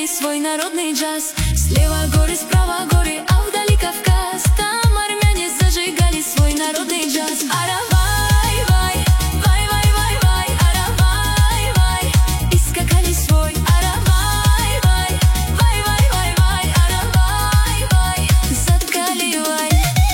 свой народный джаз. Слева горы, справа горы, а вдали Кавказ. Там армяне зажигали свой народный джаз. Аравай, вай, вай, вай, вай, вай, аравай, вай, и скакали свой. Аравай, вай, вай, вай, вай, вай, аравай, вай, заткали вай.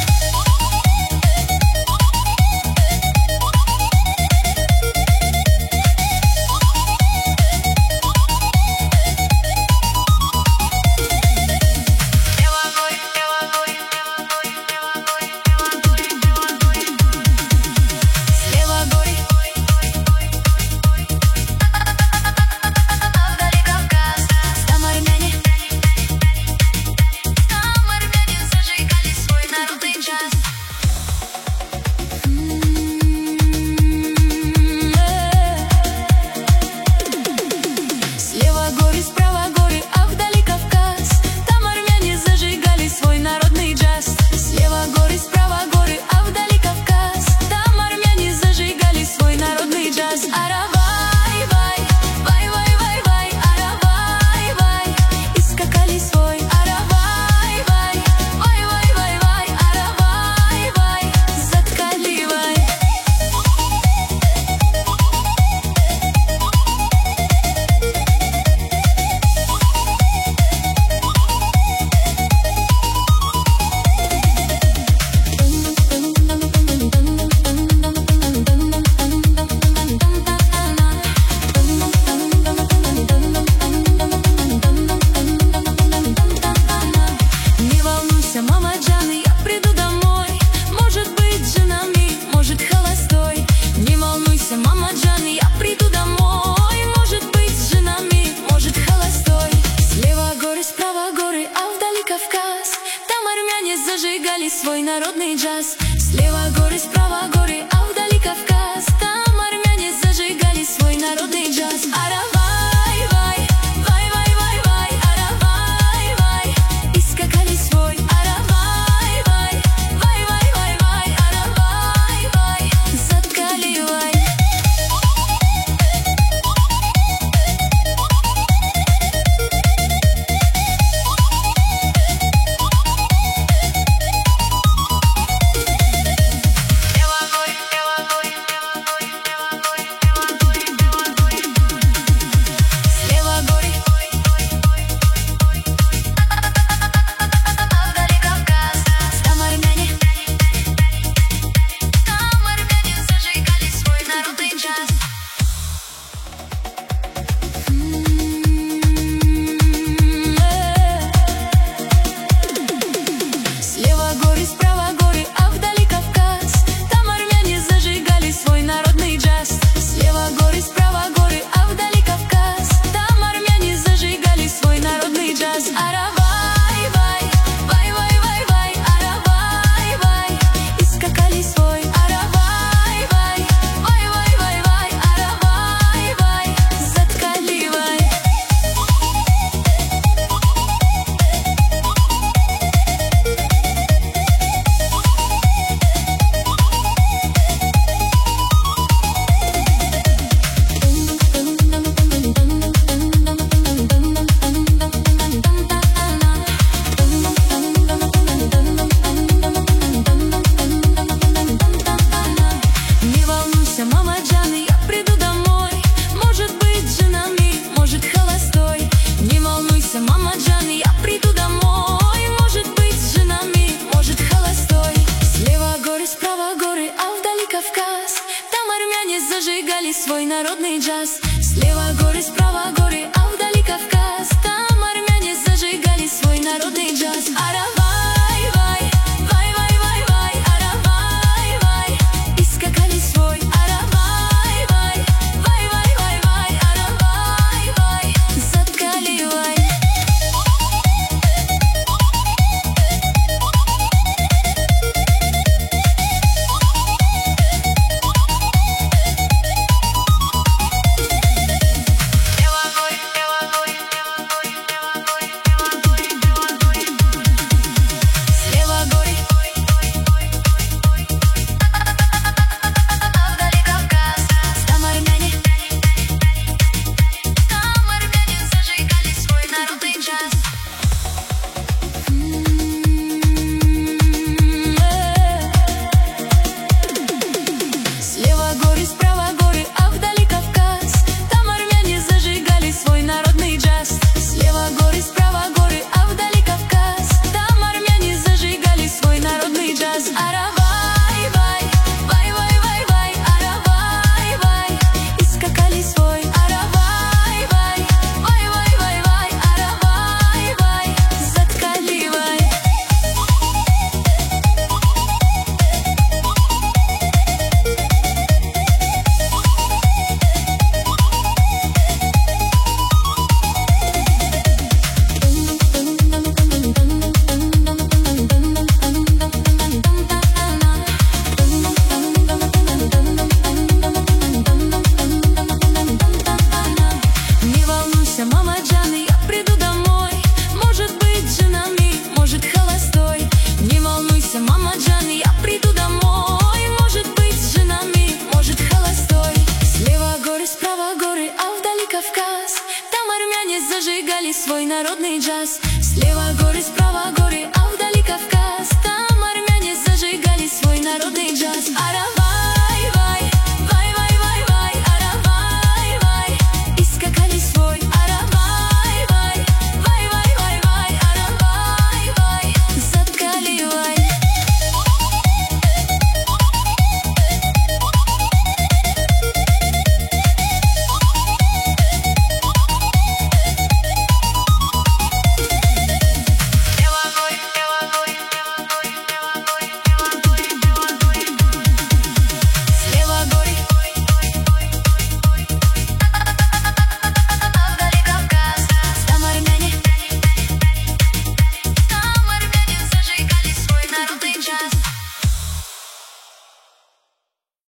Зажигали свой народный джаз. Слева горы, справа горы, а вдали Кавказ. Там армяне зажигали свой народный джаз. Аравай, вай, вай, вай, вай, вай, аравай, вай, и скакали свой. Аравай, вай, вай, вай, вай, вай, аравай, вай, заткали вай. Зажигали свой народный джаз. Слева горы, справа горы, а вдали Кавказ. Там армяне зажигали свой народный джаз. Аравай, вай, вай, вай, вай, вай, аравай, вай, и скакали свой. Аравай, вай, вай, вай, вай, вай, аравай, вай, заткали вай. джаз. Слева горы, справа горы, а